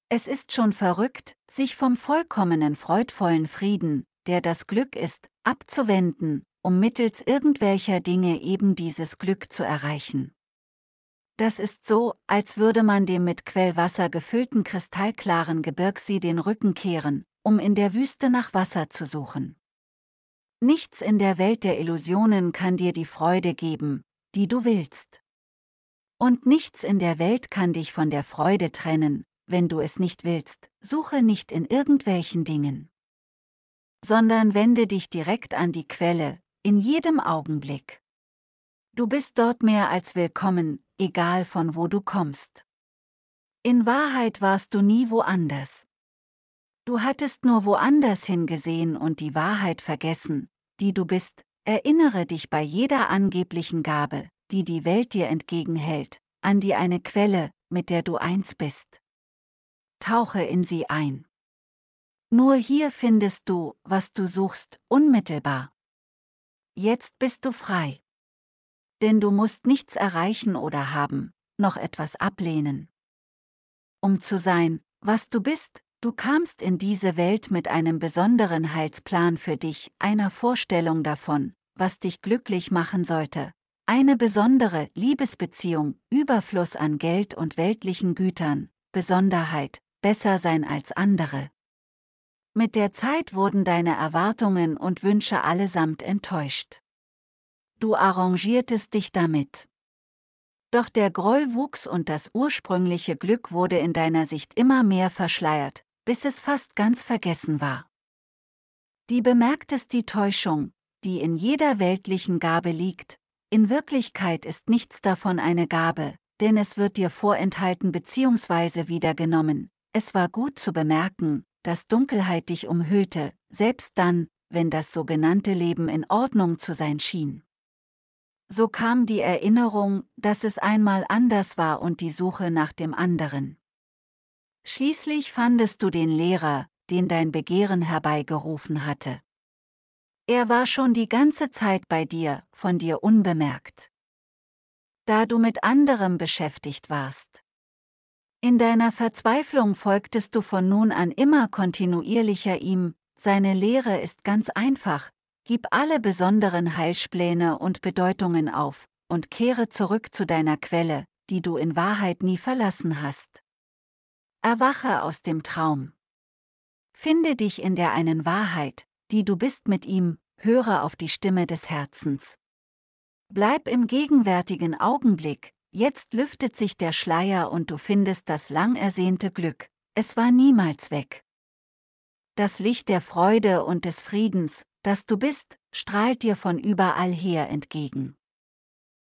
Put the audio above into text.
Es ist schon verrückt, sich vom vollkommenen freudvollen Frieden, der das Glück ist, abzuwenden, um mittels irgendwelcher Dinge eben dieses Glück zu erreichen. Das ist so, als würde man dem mit Quellwasser gefüllten kristallklaren Gebirgssee den Rücken kehren, um in der Wüste nach Wasser zu suchen. Nichts in der Welt der Illusionen kann dir die Freude geben, die du willst. Und nichts in der Welt kann dich von der Freude trennen, wenn du es nicht willst, suche nicht in irgendwelchen Dingen. Sondern wende dich direkt an die Quelle, in jedem Augenblick. Du bist dort mehr als willkommen, egal von wo du kommst. In Wahrheit warst du nie woanders. Du hattest nur woanders hingesehen und die Wahrheit vergessen, die du bist. Erinnere dich bei jeder angeblichen Gabe, die die Welt dir entgegenhält, an die eine Quelle, mit der du eins bist. Tauche in sie ein. Nur hier findest du, was du suchst, unmittelbar. Jetzt bist du frei. Denn du musst nichts erreichen oder haben, noch etwas ablehnen. Um zu sein, was du bist, du kamst in diese Welt mit einem besonderen Heilsplan für dich, einer Vorstellung davon, was dich glücklich machen sollte, eine besondere Liebesbeziehung, Überfluss an Geld und weltlichen Gütern, Besonderheit, besser sein als andere. Mit der Zeit wurden deine Erwartungen und Wünsche allesamt enttäuscht. Du arrangiertest dich damit. Doch der Groll wuchs und das ursprüngliche Glück wurde in deiner Sicht immer mehr verschleiert, bis es fast ganz vergessen war. Die bemerktest die Täuschung, die in jeder weltlichen Gabe liegt, in Wirklichkeit ist nichts davon eine Gabe, denn es wird dir vorenthalten bzw. wieder genommen. Es war gut zu bemerken, dass Dunkelheit dich umhüllte, selbst dann, wenn das sogenannte Leben in Ordnung zu sein schien. So kam die Erinnerung, dass es einmal anders war und die Suche nach dem anderen. Schließlich fandest du den Lehrer, den dein Begehren herbeigerufen hatte. Er war schon die ganze Zeit bei dir, von dir unbemerkt. Da du mit anderem beschäftigt warst. In deiner Verzweiflung folgtest du von nun an immer kontinuierlicher ihm, seine Lehre ist ganz einfach. Gib alle besonderen Heilspläne und Bedeutungen auf und kehre zurück zu deiner Quelle, die du in Wahrheit nie verlassen hast. Erwache aus dem Traum. Finde dich in der einen Wahrheit, die du bist mit ihm, höre auf die Stimme des Herzens. Bleib im gegenwärtigen Augenblick, jetzt lüftet sich der Schleier und du findest das lang ersehnte Glück, es war niemals weg. Das Licht der Freude und des Friedens, das du bist, strahlt dir von überall her entgegen.